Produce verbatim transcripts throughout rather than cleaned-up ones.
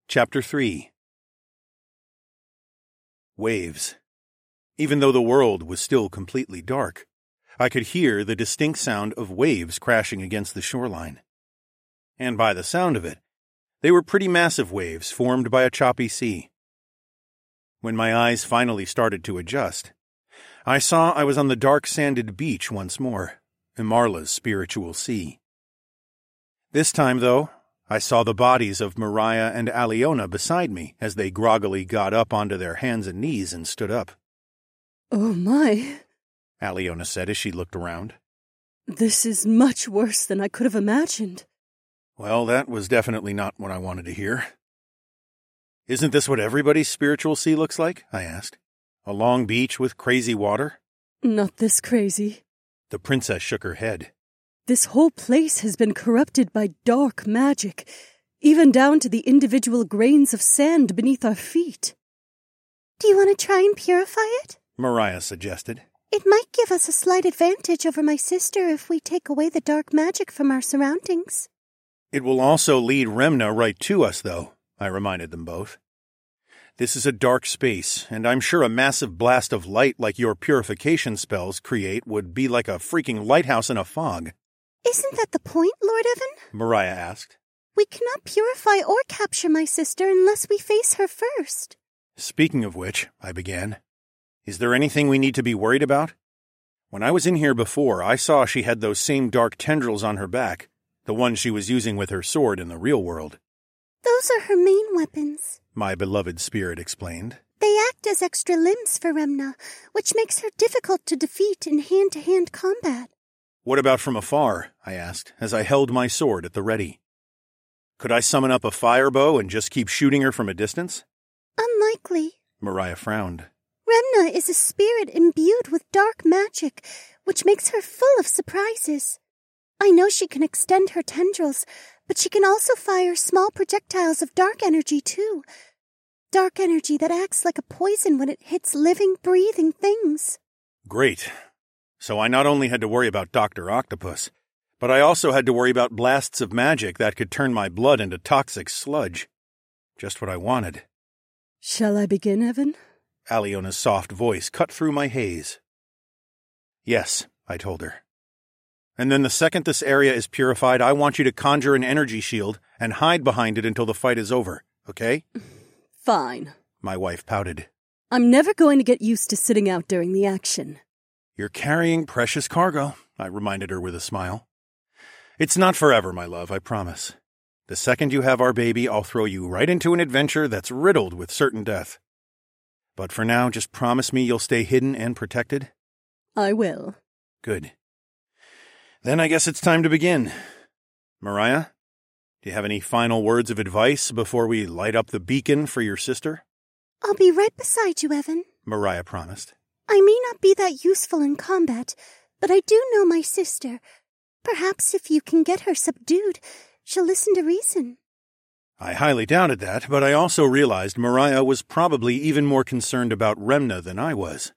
Chapter three. Waves. Even though the world was still completely dark, I could hear the distinct sound of waves crashing against the shoreline. And by the sound of it, they were pretty massive waves formed by a choppy sea. When my eyes finally started to adjust, I saw I was on the dark sanded beach once more, Imarla's spiritual sea. This time, though, I saw the bodies of Mariah and Aliona beside me as they groggily got up onto their hands and knees and stood up. "Oh my," Aliona said as she looked around. "This is much worse than I could have imagined." Well, that was definitely not what I wanted to hear. "Isn't this what everybody's spiritual sea looks like?" I asked. "A long beach with crazy water?" "Not this crazy." The princess shook her head. "This whole place has been corrupted by dark magic, even down to the individual grains of sand beneath our feet." "Do you want to try and purify it?" Mariah suggested. "It might give us a slight advantage over my sister if we take away the dark magic from our surroundings." "It will also lead Remna right to us, though," I reminded them both. "This is a dark space, and I'm sure a massive blast of light like your purification spells create would be like a freaking lighthouse in a fog." "Isn't that the point, Lord Evan?" Mariah asked. "We cannot purify or capture my sister unless we face her first." "Speaking of which," I began, "is there anything we need to be worried about? When I was in here before, I saw she had those same dark tendrils on her back, the ones she was using with her sword in the real world." "Those are her main weapons," my beloved spirit explained. "They act as extra limbs for Remna, which makes her difficult to defeat in hand-to-hand combat." "What about from afar?" I asked, as I held my sword at the ready. "Could I summon up a fire bow and just keep shooting her from a distance?" "Unlikely." Mariah frowned. "Remna is a spirit imbued with dark magic, which makes her full of surprises. I know she can extend her tendrils, but she can also fire small projectiles of dark energy, too. Dark energy that acts like a poison when it hits living, breathing things." "Great. So I not only had to worry about Doctor Octopus, but I also had to worry about blasts of magic that could turn my blood into toxic sludge. Just what I wanted." "Shall I begin, Evan?" Aliona's soft voice cut through my haze. "Yes," I told her. "And then the second this area is purified, I want you to conjure an energy shield and hide behind it until the fight is over, okay?" "Fine," my wife pouted. "I'm never going to get used to sitting out during the action." "You're carrying precious cargo," I reminded her with a smile. "It's not forever, my love, I promise. The second you have our baby, I'll throw you right into an adventure that's riddled with certain death. But for now, just promise me you'll stay hidden and protected?" "I will." "Good. Then I guess it's time to begin. Mariah, do you have any final words of advice before we light up the beacon for your sister?" "I'll be right beside you, Evan," Mariah promised. "I may not be that useful in combat, but I do know my sister. Perhaps if you can get her subdued, she'll listen to reason." I highly doubted that, but I also realized Mariah was probably even more concerned about Remna than I was.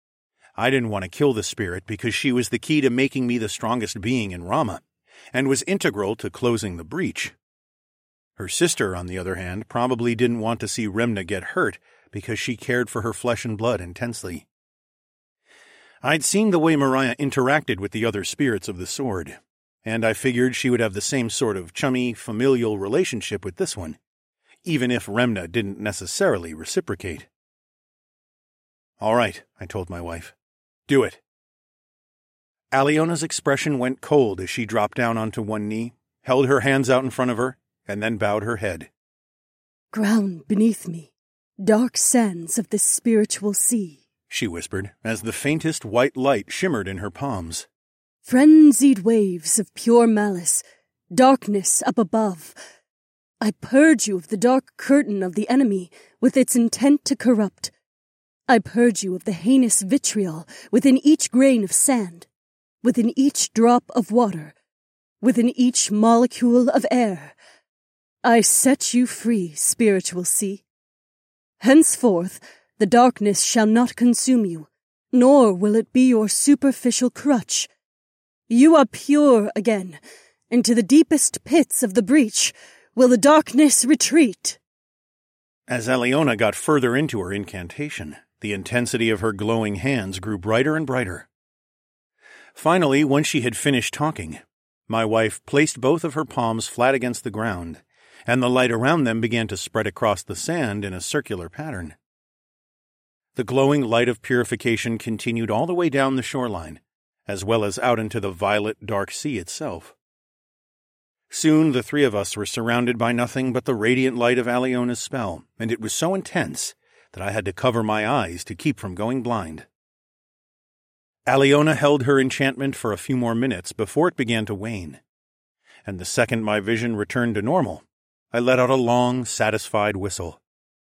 I didn't want to kill the spirit because she was the key to making me the strongest being in Rama, and was integral to closing the breach. Her sister, on the other hand, probably didn't want to see Remna get hurt because she cared for her flesh and blood intensely. I'd seen the way Mariah interacted with the other spirits of the sword, and I figured she would have the same sort of chummy, familial relationship with this one, even if Remna didn't necessarily reciprocate. "All right," I told my wife. "Do it." Aliona's expression went cold as she dropped down onto one knee, held her hands out in front of her, and then bowed her head. "Ground beneath me, dark sands of this spiritual sea," she whispered, as the faintest white light shimmered in her palms. "Frenzied waves of pure malice, darkness up above. I purge you of the dark curtain of the enemy with its intent to corrupt. I purge you of the heinous vitriol within each grain of sand, within each drop of water, within each molecule of air. I set you free, spiritual sea. Henceforth, the darkness shall not consume you, nor will it be your superficial crutch. You are pure again. Into the deepest pits of the breach will the darkness retreat." As Aliona got further into her incantation, the intensity of her glowing hands grew brighter and brighter. Finally, once she had finished talking, my wife placed both of her palms flat against the ground, and the light around them began to spread across the sand in a circular pattern. The glowing light of purification continued all the way down the shoreline, as well as out into the violet, dark sea itself. Soon the three of us were surrounded by nothing but the radiant light of Aliona's spell, and it was so intense that I had to cover my eyes to keep from going blind. Aliona held her enchantment for a few more minutes before it began to wane, and the second my vision returned to normal, I let out a long, satisfied whistle.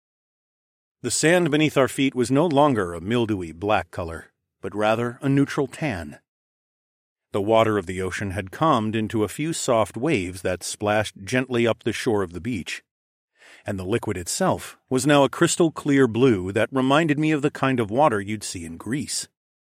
The sand beneath our feet was no longer a mildewy black color, but rather a neutral tan. The water of the ocean had calmed into a few soft waves that splashed gently up the shore of the beach, and the liquid itself was now a crystal-clear blue that reminded me of the kind of water you'd see in Greece.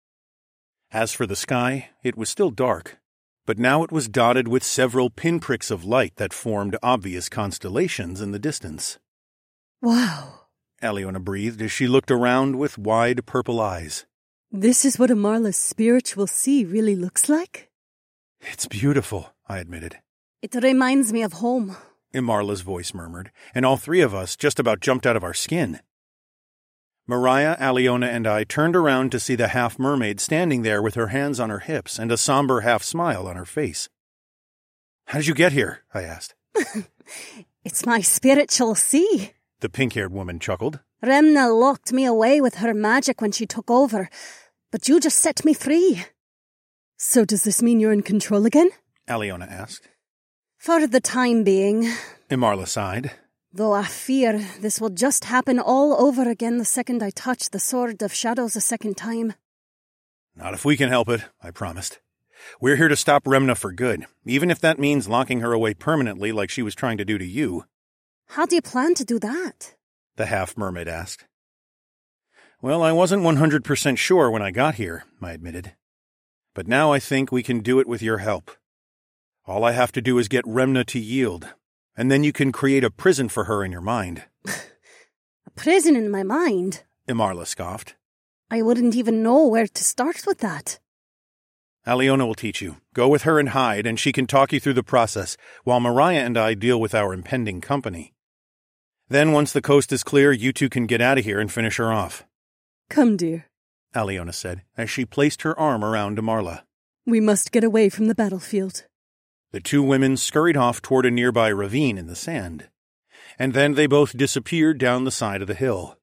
As for the sky, it was still dark, but now it was dotted with several pinpricks of light that formed obvious constellations in the distance. Wow, Aliona breathed as she looked around with wide purple eyes. This is what Amarla's spiritual sea really looks like? It's beautiful, I admitted. It reminds me of home, Imarla's voice murmured, and all three of us just about jumped out of our skin. Mariah, Aliona, and I turned around to see the half-mermaid standing there with her hands on her hips and a somber half-smile on her face. How did you get here? I asked. It's my spiritual sea, the pink-haired woman chuckled. Remna locked me away with her magic when she took over, but you just set me free. So does this mean you're in control again? Aliona asked. For the time being, Imarla sighed. Though I fear this will just happen all over again the second I touch the Sword of Shadows a second time. Not if we can help it, I promised. We're here to stop Remna for good, even if that means locking her away permanently like she was trying to do to you. How do you plan to do that? The half-mermaid asked. Well, I wasn't one hundred percent sure when I got here, I admitted. But now I think we can do it with your help. All I have to do is get Remna to yield, and then you can create a prison for her in your mind. A prison in my mind? Imarla scoffed. I wouldn't even know where to start with that. Aliona will teach you. Go with her and hide, and she can talk you through the process, while Mariah and I deal with our impending company. Then, once the coast is clear, you two can get out of here and finish her off. Come, dear, Aliona said, as she placed her arm around Imarla. We must get away from the battlefield. The two women scurried off toward a nearby ravine in the sand, and then they both disappeared down the side of the hill.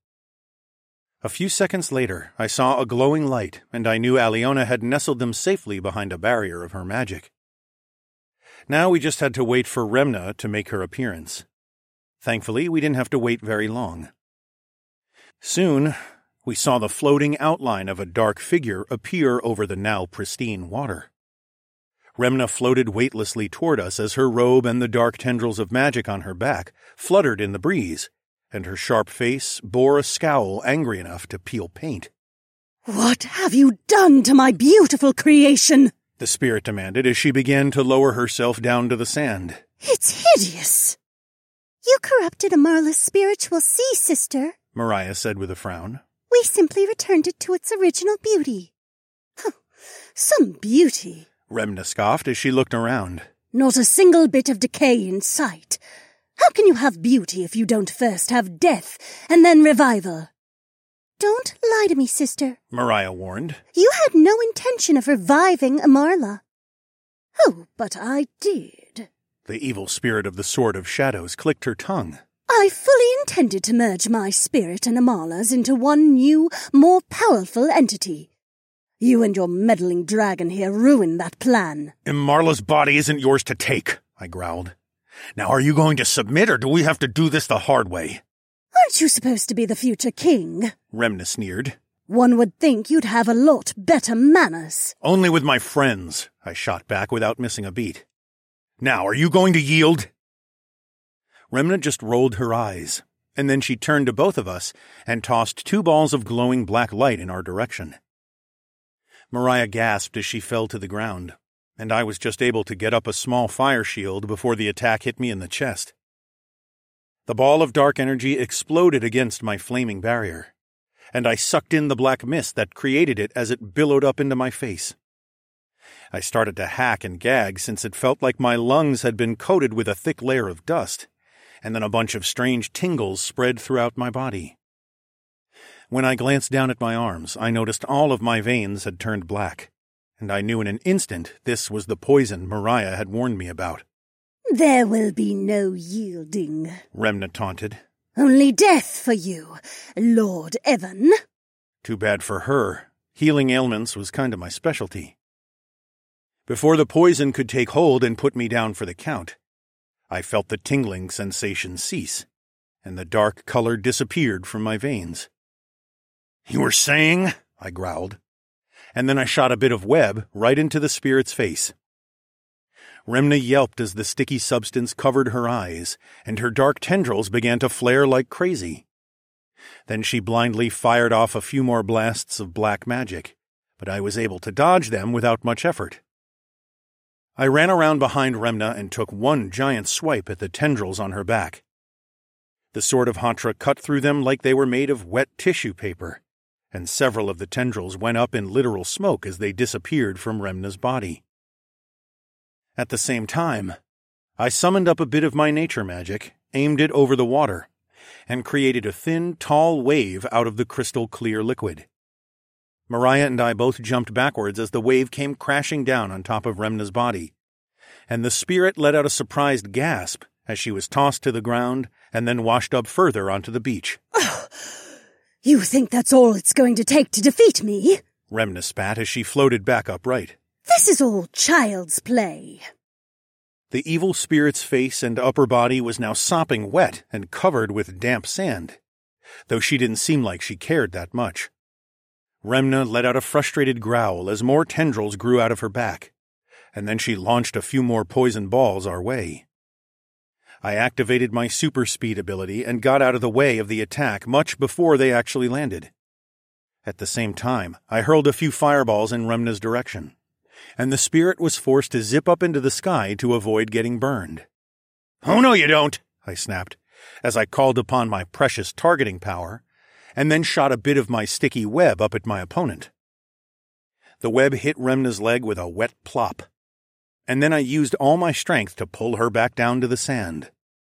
A few seconds later, I saw a glowing light, and I knew Aliona had nestled them safely behind a barrier of her magic. Now we just had to wait for Remna to make her appearance. Thankfully, we didn't have to wait very long. Soon, we saw the floating outline of a dark figure appear over the now pristine water. Remna floated weightlessly toward us as her robe and the dark tendrils of magic on her back fluttered in the breeze, and her sharp face bore a scowl angry enough to peel paint. What have you done to my beautiful creation? The spirit demanded as she began to lower herself down to the sand. It's hideous. You corrupted Amarla's spiritual sea, sister, Mariah said with a frown. We simply returned it to its original beauty. Huh. Some beauty, Remna scoffed as she looked around. Not a single bit of decay in sight. How can you have beauty if you don't first have death and then revival? Don't lie to me, sister, Mariah warned. You had no intention of reviving Amarla. Oh, but I did. The evil spirit of the Sword of Shadows clicked her tongue. I fully intended to merge my spirit and Amarla's into one new, more powerful entity. You and your meddling dragon here ruined that plan. Imarla's body isn't yours to take, I growled. Now are you going to submit, or do we have to do this the hard way? Aren't you supposed to be the future king? Remna sneered. One would think you'd have a lot better manners. Only with my friends, I shot back without missing a beat. Now, are you going to yield? Remna just rolled her eyes, and then she turned to both of us and tossed two balls of glowing black light in our direction. Mariah gasped as she fell to the ground, and I was just able to get up a small fire shield before the attack hit me in the chest. The ball of dark energy exploded against my flaming barrier, and I sucked in the black mist that created it as it billowed up into my face. I started to hack and gag since it felt like my lungs had been coated with a thick layer of dust, and then a bunch of strange tingles spread throughout my body. When I glanced down at my arms, I noticed all of my veins had turned black, and I knew in an instant this was the poison Mariah had warned me about. There will be no yielding, Remna taunted. Only death for you, Lord Evan. Too bad for her. Healing ailments was kind of my specialty. Before the poison could take hold and put me down for the count, I felt the tingling sensation cease, and the dark color disappeared from my veins. "You were saying?" I growled, and then I shot a bit of web right into the spirit's face. Remna yelped as the sticky substance covered her eyes, and her dark tendrils began to flare like crazy. Then she blindly fired off a few more blasts of black magic, but I was able to dodge them without much effort. I ran around behind Remna and took one giant swipe at the tendrils on her back. The sword of Hatra cut through them like they were made of wet tissue paper, and several of the tendrils went up in literal smoke as they disappeared from Remna's body. At the same time, I summoned up a bit of my nature magic, aimed it over the water, and created a thin, tall wave out of the crystal-clear liquid. Mariah and I both jumped backwards as the wave came crashing down on top of Remna's body, and the spirit let out a surprised gasp as she was tossed to the ground and then washed up further onto the beach. Oh, you think that's all it's going to take to defeat me? Remna spat as she floated back upright. This is all child's play. The evil spirit's face and upper body was now sopping wet and covered with damp sand, though she didn't seem like she cared that much. Remna let out a frustrated growl as more tendrils grew out of her back, and then she launched a few more poison balls our way. I activated my super speed ability and got out of the way of the attack much before they actually landed. At the same time, I hurled a few fireballs in Remna's direction, and the spirit was forced to zip up into the sky to avoid getting burned. "Oh no you don't," I snapped, as I called upon my precious targeting power, and then shot a bit of my sticky web up at my opponent. The web hit Remna's leg with a wet plop, and then I used all my strength to pull her back down to the sand.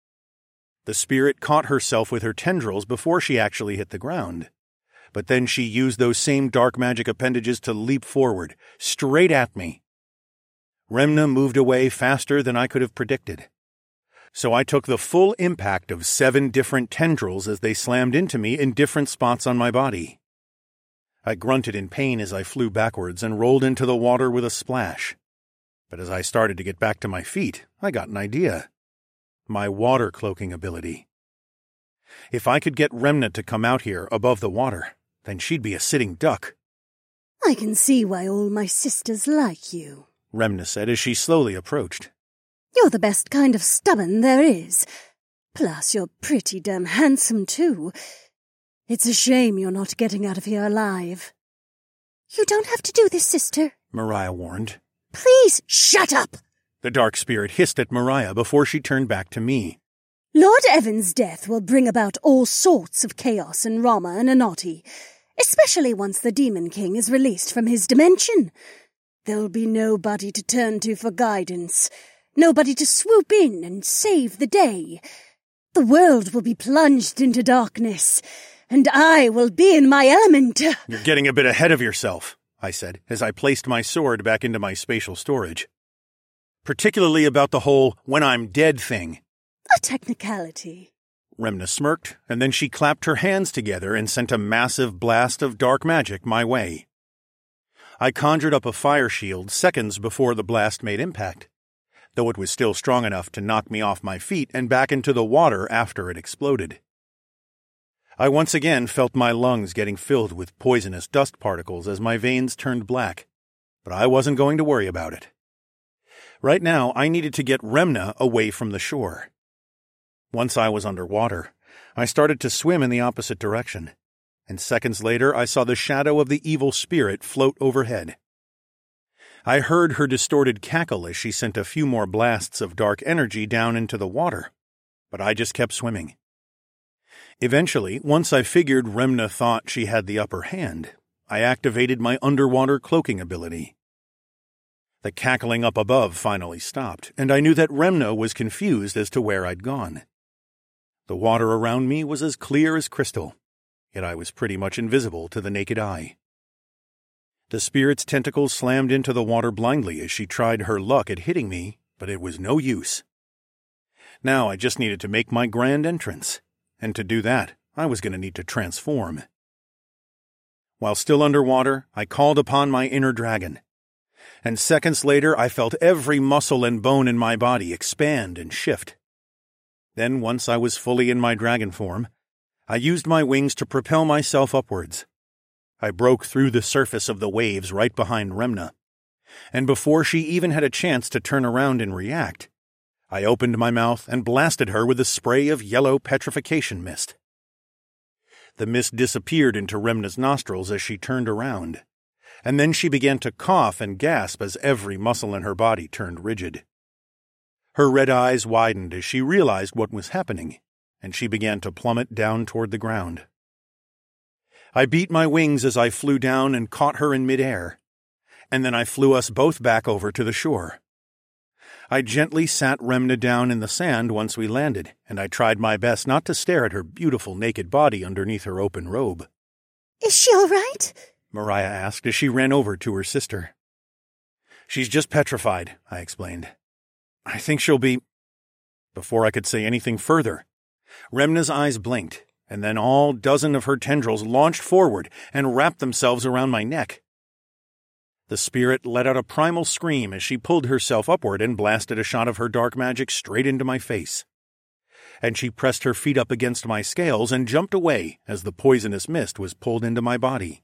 The spirit caught herself with her tendrils before she actually hit the ground, but then she used those same dark magic appendages to leap forward, straight at me. Remna moved away faster than I could have predicted, so I took the full impact of seven different tendrils as they slammed into me in different spots on my body. I grunted in pain as I flew backwards and rolled into the water with a splash. But as I started to get back to my feet, I got an idea. My water cloaking ability. If I could get Remna to come out here above the water, then she'd be a sitting duck. I can see why all my sisters like you, Remna said as she slowly approached. You're the best kind of stubborn there is. Plus, you're pretty damn handsome, too. It's a shame you're not getting out of here alive. You don't have to do this, sister, Mariah warned. Please, shut up! The dark spirit hissed at Mariah before she turned back to me. Lord Evan's death will bring about all sorts of chaos in Rama and Anati, especially once the Demon King is released from his dimension. There'll be nobody to turn to for guidance. Nobody to swoop in and save the day. The world will be plunged into darkness, and I will be in my element. You're getting a bit ahead of yourself, I said, as I placed my sword back into my spatial storage. Particularly about the whole when I'm dead thing. A technicality. Remna smirked, and then she clapped her hands together and sent a massive blast of dark magic my way. I conjured up a fire shield seconds before the blast made impact, though it was still strong enough to knock me off my feet and back into the water after it exploded. I once again felt my lungs getting filled with poisonous dust particles as my veins turned black, but I wasn't going to worry about it. Right now, I needed to get Remna away from the shore. Once I was underwater, I started to swim in the opposite direction, and seconds later I saw the shadow of the evil spirit float overhead. I heard her distorted cackle as she sent a few more blasts of dark energy down into the water, but I just kept swimming, Eventually, once I figured Remna thought she had the upper hand, I activated my underwater cloaking ability. The cackling up above finally stopped, and I knew that Remna was confused as to where I'd gone. The water around me was as clear as crystal, yet I was pretty much invisible to the naked eye. The spirit's tentacles slammed into the water blindly as she tried her luck at hitting me, but it was no use. Now I just needed to make my grand entrance, and to do that, I was going to need to transform. While still underwater, I called upon my inner dragon, and seconds later I felt every muscle and bone in my body expand and shift. Then, once I was fully in my dragon form, I used my wings to propel myself upwards. I broke through the surface of the waves right behind Remna, and before she even had a chance to turn around and react, I opened my mouth and blasted her with a spray of yellow petrification mist. The mist disappeared into Remna's nostrils as she turned around, and then she began to cough and gasp as every muscle in her body turned rigid. Her red eyes widened as she realized what was happening, and she began to plummet down toward the ground. I beat my wings as I flew down and caught her in midair, and then I flew us both back over to the shore. I gently sat Remna down in the sand once we landed, and I tried my best not to stare at her beautiful naked body underneath her open robe. "Is she all right?" Mariah asked as she ran over to her sister. "She's just petrified," I explained. "I think she'll be—" Before I could say anything further, Remna's eyes blinked, and then all dozen of her tendrils launched forward and wrapped themselves around my neck. The spirit let out a primal scream as she pulled herself upward and blasted a shot of her dark magic straight into my face. And she pressed her feet up against my scales and jumped away as the poisonous mist was pulled into my body.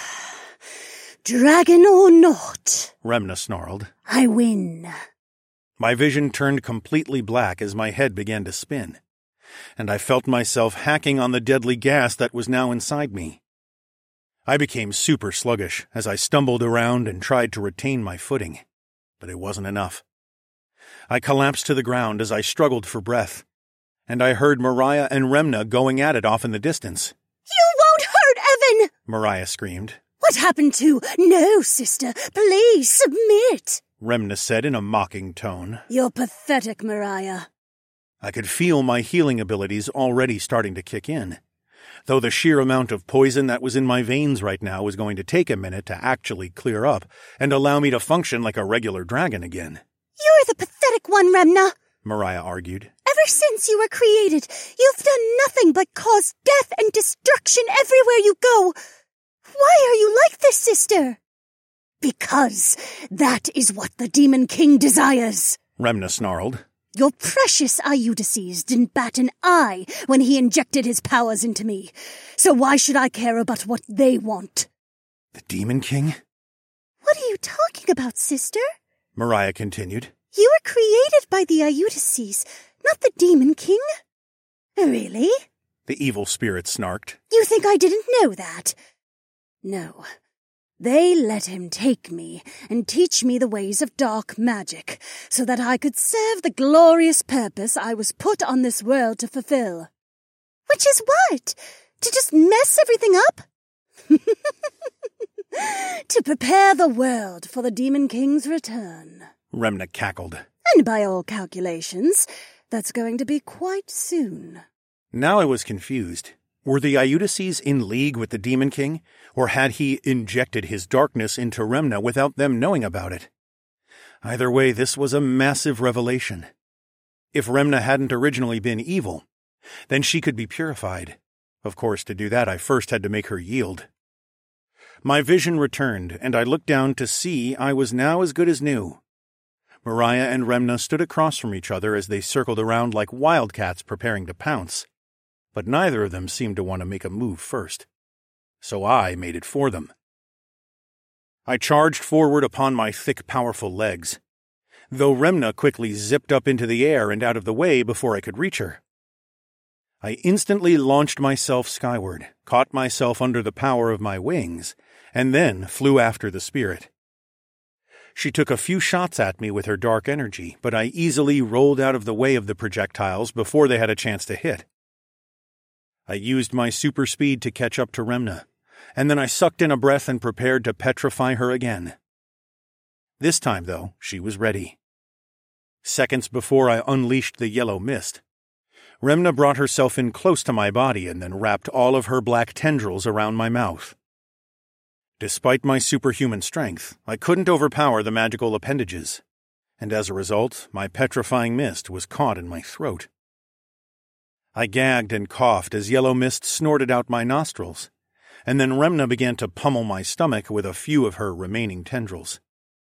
"Dragon or not," Remna snarled, "I win." My vision turned completely black as my head began to spin, and I felt myself hacking on the deadly gas that was now inside me. I became super sluggish as I stumbled around and tried to retain my footing, but it wasn't enough. I collapsed to the ground as I struggled for breath, and I heard Mariah and Remna going at it off in the distance. "You won't hurt Evan!" Mariah screamed. "What happened to— No, sister, please submit," Remna said in a mocking tone. "You're pathetic, Mariah." I could feel my healing abilities already starting to kick in, though the sheer amount of poison that was in my veins right now was going to take a minute to actually clear up and allow me to function like a regular dragon again. "You're the pathetic one, Remna," Mariah argued. "Ever since you were created, you've done nothing but cause death and destruction everywhere you go. Why are you like this, sister?" "Because that is what the Demon King desires," Remna snarled. "Your precious Eudices didn't bat an eye when he injected his powers into me, so why should I care about what they want?" "The Demon King?" "What are you talking about, sister?" Mariah continued. "You were created by the Eudices, not the Demon King." "Really?" The evil spirit snarked. "You think I didn't know that?" "No. They let him take me and teach me the ways of dark magic so that I could serve the glorious purpose I was put on this world to fulfill." "Which is what? To just mess everything up?" "To prepare the world for the Demon King's return," Remna cackled. "And by all calculations, that's going to be quite soon." Now I was confused. Were the Eudices in league with the Demon King, or had he injected his darkness into Remna without them knowing about it? Either way, this was a massive revelation. If Remna hadn't originally been evil, then she could be purified. Of course, to do that, I first had to make her yield. My vision returned, and I looked down to see I was now as good as new. Mariah and Remna stood across from each other as they circled around like wildcats preparing to pounce. But neither of them seemed to want to make a move first. So I made it for them. I charged forward upon my thick, powerful legs, though Remna quickly zipped up into the air and out of the way before I could reach her. I instantly launched myself skyward, caught myself under the power of my wings, and then flew after the spirit. She took a few shots at me with her dark energy, but I easily rolled out of the way of the projectiles before they had a chance to hit. I used my super speed to catch up to Remna, and then I sucked in a breath and prepared to petrify her again. This time, though, she was ready. Seconds before I unleashed the yellow mist, Remna brought herself in close to my body and then wrapped all of her black tendrils around my mouth. Despite my superhuman strength, I couldn't overpower the magical appendages, and as a result, my petrifying mist was caught in my throat. I gagged and coughed as yellow mist snorted out my nostrils, and then Remna began to pummel my stomach with a few of her remaining tendrils.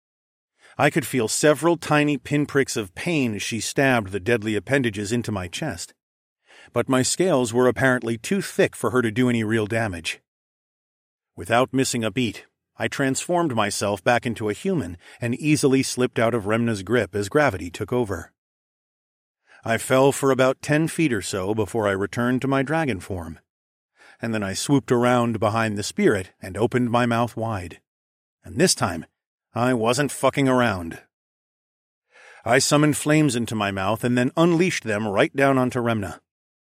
I could feel several tiny pinpricks of pain as she stabbed the deadly appendages into my chest, but my scales were apparently too thick for her to do any real damage. Without missing a beat, I transformed myself back into a human and easily slipped out of Remna's grip as gravity took over. I fell for about ten feet or so before I returned to my dragon form, and then I swooped around behind the spirit and opened my mouth wide. And this time, I wasn't fucking around. I summoned flames into my mouth and then unleashed them right down onto Remna.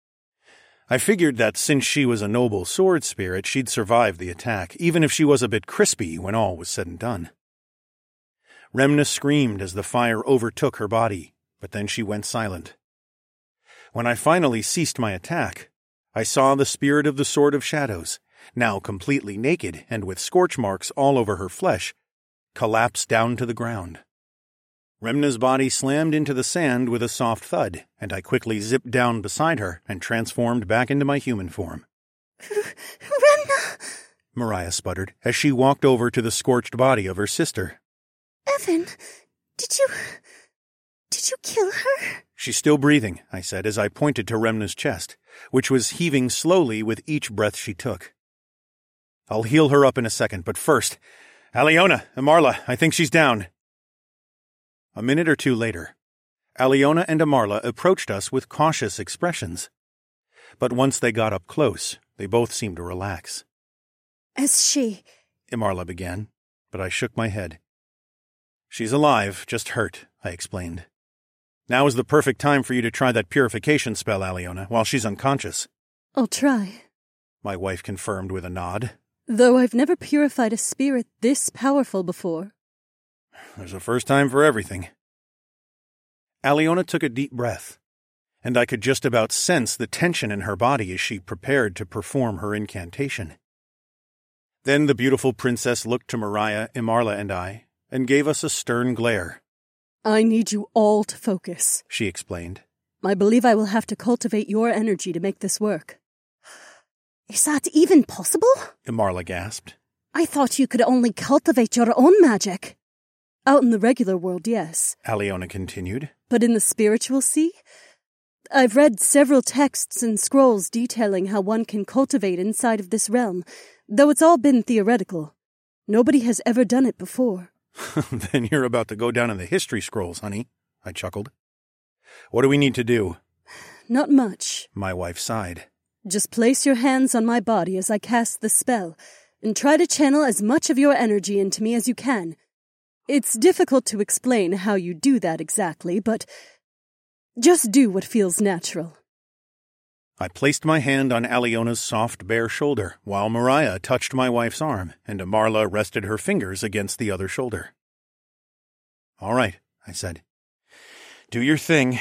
I figured that since she was a noble sword spirit, she'd survive the attack, even if she was a bit crispy when all was said and done. Remna screamed as the fire overtook her body, but then she went silent. When I finally ceased my attack, I saw the spirit of the Sword of Shadows, now completely naked and with scorch marks all over her flesh, collapse down to the ground. Remna's body slammed into the sand with a soft thud, and I quickly zipped down beside her and transformed back into my human form. Remna! Mariah sputtered as she walked over to the scorched body of her sister. Evan, did you... did you kill her? She's still breathing, I said as I pointed to Remna's chest, which was heaving slowly with each breath she took. I'll heal her up in a second, but first... Aliona, Amarla, I think she's down. A minute or two later, Aliona and Amarla approached us with cautious expressions. But once they got up close, they both seemed to relax. Is she... Amarla began, but I shook my head. She's alive, just hurt, I explained. Now is the perfect time for you to try that purification spell, Aliona, while she's unconscious. I'll try, my wife confirmed with a nod. Though I've never purified a spirit this powerful before. There's a first time for everything. Aliona took a deep breath, and I could just about sense the tension in her body as she prepared to perform her incantation. Then the beautiful princess looked to Mariah, Amarla, and I, and gave us a stern glare. I need you all to focus, she explained. I believe I will have to cultivate your energy to make this work. Is that even possible? Amarla gasped. I thought you could only cultivate your own magic. Out in the regular world, yes, Aliona continued. But in the spiritual sea? I've read several texts and scrolls detailing how one can cultivate inside of this realm, though it's all been theoretical. Nobody has ever done it before. Then you're about to go down in the history scrolls, honey, I chuckled. What do we need to do? Not much, my wife sighed. Just place your hands on my body as I cast the spell, and try to channel as much of your energy into me as you can. It's difficult to explain how you do that exactly, but just do what feels natural. I placed my hand on Aliona's soft, bare shoulder, while Mariah touched my wife's arm, and Amarla rested her fingers against the other shoulder. All right, I said. Do your thing.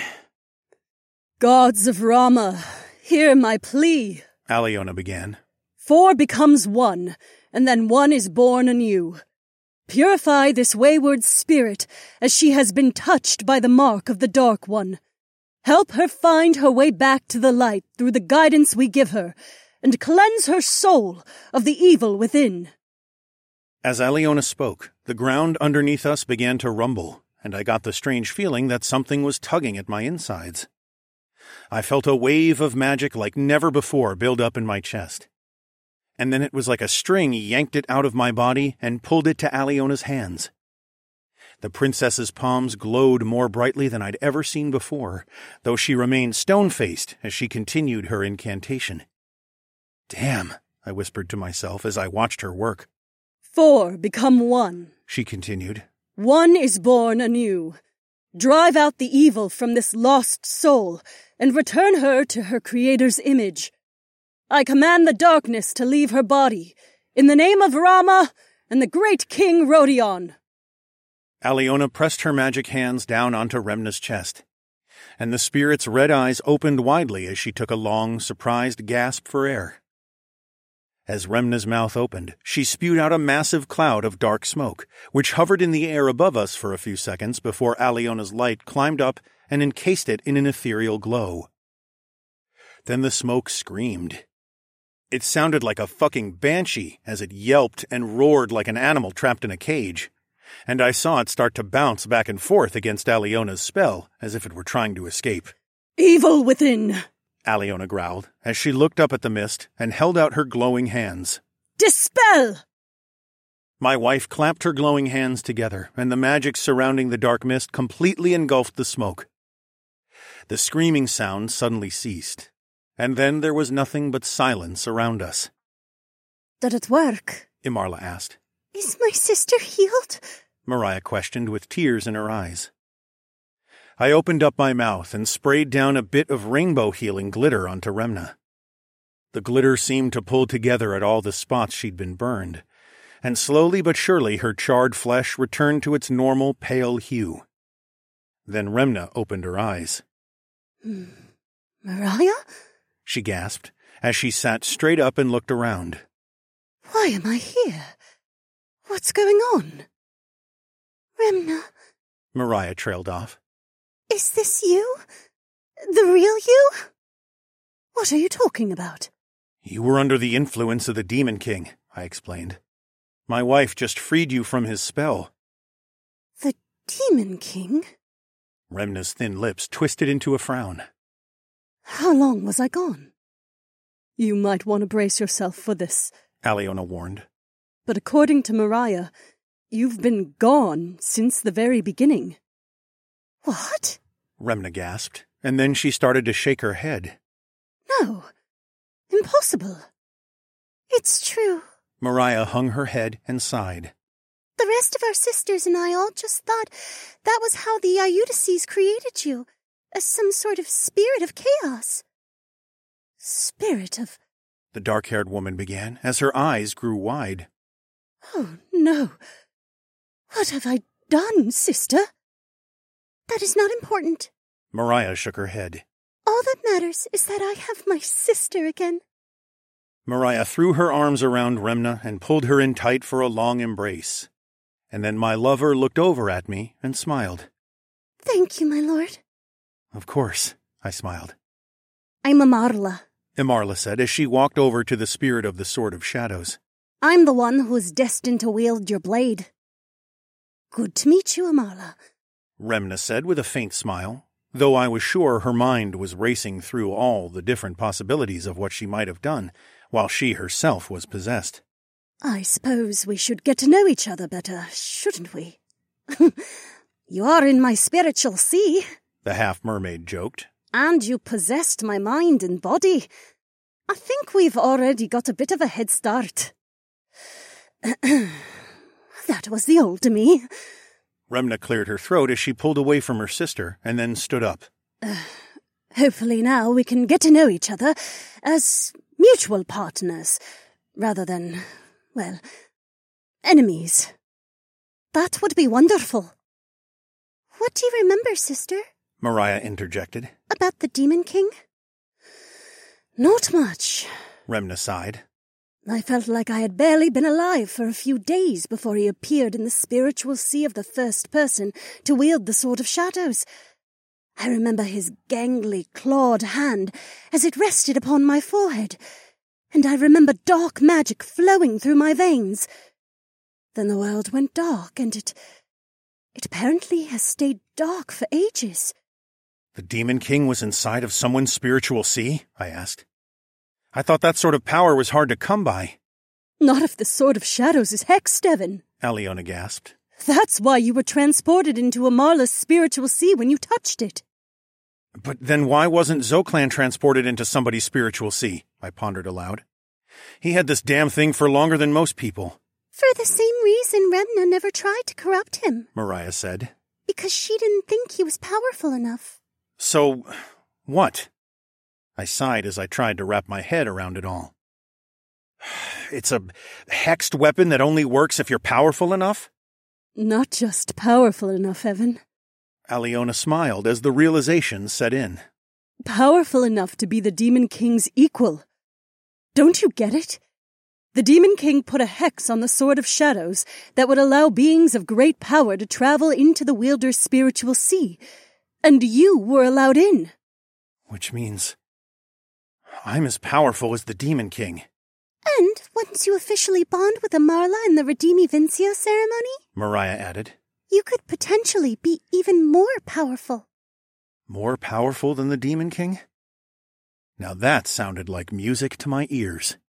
Gods of Rama, hear my plea, Aliona began. Four becomes one, and then one is born anew. Purify this wayward spirit, as she has been touched by the mark of the Dark One. Help her find her way back to the light through the guidance we give her, and cleanse her soul of the evil within. As Aliona spoke, the ground underneath us began to rumble, and I got the strange feeling that something was tugging at my insides. I felt a wave of magic like never before build up in my chest. And then it was like a string yanked it out of my body and pulled it to Aliona's hands. The princess's palms glowed more brightly than I'd ever seen before, though she remained stone-faced as she continued her incantation. Damn, I whispered to myself as I watched her work. Four become one, she continued. One is born anew. Drive out the evil from this lost soul and return her to her Creator's image. I command the darkness to leave her body, in the name of Rama and the great King Rodion. Aliona pressed her magic hands down onto Remna's chest, and the spirit's red eyes opened widely as she took a long, surprised gasp for air. As Remna's mouth opened, she spewed out a massive cloud of dark smoke, which hovered in the air above us for a few seconds before Aliona's light climbed up and encased it in an ethereal glow. Then the smoke screamed. It sounded like a fucking banshee as it yelped and roared like an animal trapped in a cage, and I saw it start to bounce back and forth against Aliona's spell as if it were trying to escape. Evil within, Aliona growled as she looked up at the mist and held out her glowing hands. Dispel! My wife clapped her glowing hands together, and the magic surrounding the dark mist completely engulfed the smoke. The screaming sound suddenly ceased, and then there was nothing but silence around us. Did it work? Imarla asked. Is my sister healed? Mariah questioned with tears in her eyes. I opened up my mouth and sprayed down a bit of rainbow healing glitter onto Remna. The glitter seemed to pull together at all the spots she'd been burned, and slowly but surely her charred flesh returned to its normal pale hue. Then Remna opened her eyes. Hmm. Mariah? She gasped as she sat straight up and looked around. Why am I here? What's going on? Remna. Mariah trailed off. Is this you? The real you? What are you talking about? You were under the influence of the Demon King, I explained. My wife just freed you from his spell. The Demon King? Remna's thin lips twisted into a frown. How long was I gone? You might want to brace yourself for this, Aliona warned. But according to Mariah, you've been gone since the very beginning. What? Remna gasped, and then she started to shake her head. No. Impossible. It's true. Mariah hung her head and sighed. The rest of our sisters and I all just thought that was how the Iudices created you, as some sort of spirit of chaos. Spirit of... The dark-haired woman began, as her eyes grew wide. Oh, no. What have I done, sister? That is not important. Mariah shook her head. All that matters is that I have my sister again. Mariah threw her arms around Remna and pulled her in tight for a long embrace. And then my lover looked over at me and smiled. Thank you, my lord. Of course, I smiled. I'm Imarla, Imarla said as she walked over to the spirit of the Sword of Shadows. I'm the one who is destined to wield your blade. Good to meet you, Imarla, Remna said with a faint smile, though I was sure her mind was racing through all the different possibilities of what she might have done while she herself was possessed. I suppose we should get to know each other better, shouldn't we? You are in my spiritual sea, the half-mermaid joked. And you possessed my mind and body. I think we've already got a bit of a head start. That was the old me. Remna cleared her throat as she pulled away from her sister and then stood up. Uh, hopefully now we can get to know each other as mutual partners, rather than, well, enemies. That would be wonderful. What do you remember, sister? Mariah interjected. About the Demon King? Not much, Remna sighed. I felt like I had barely been alive for a few days before he appeared in the spiritual sea of the first person to wield the Sword of Shadows. I remember his gangly, clawed hand as it rested upon my forehead, and I remember dark magic flowing through my veins. Then the world went dark, and it... it apparently has stayed dark for ages. The Demon King was inside of someone's spiritual sea? I asked. I thought that sort of power was hard to come by. Not if the Sword of Shadows is hexed, Evan, Aliona gasped. That's why you were transported into Imarla's spiritual sea when you touched it. But then why wasn't Zoclan transported into somebody's spiritual sea? I pondered aloud. He had this damn thing for longer than most people. For the same reason Remna never tried to corrupt him, Mariah said. Because she didn't think he was powerful enough. So, what? I sighed as I tried to wrap my head around it all. It's a hexed weapon that only works if you're powerful enough? Not just powerful enough, Evan. Aliona smiled as the realization set in. Powerful enough to be the Demon King's equal. Don't you get it? The Demon King put a hex on the Sword of Shadows that would allow beings of great power to travel into the Wielder's spiritual sea, and you were allowed in. Which means I'm as powerful as the Demon King. And once you officially bond with Amarla in the Redeemi Vincio ceremony, Mariah added, you could potentially be even more powerful. More powerful than the Demon King? Now that sounded like music to my ears.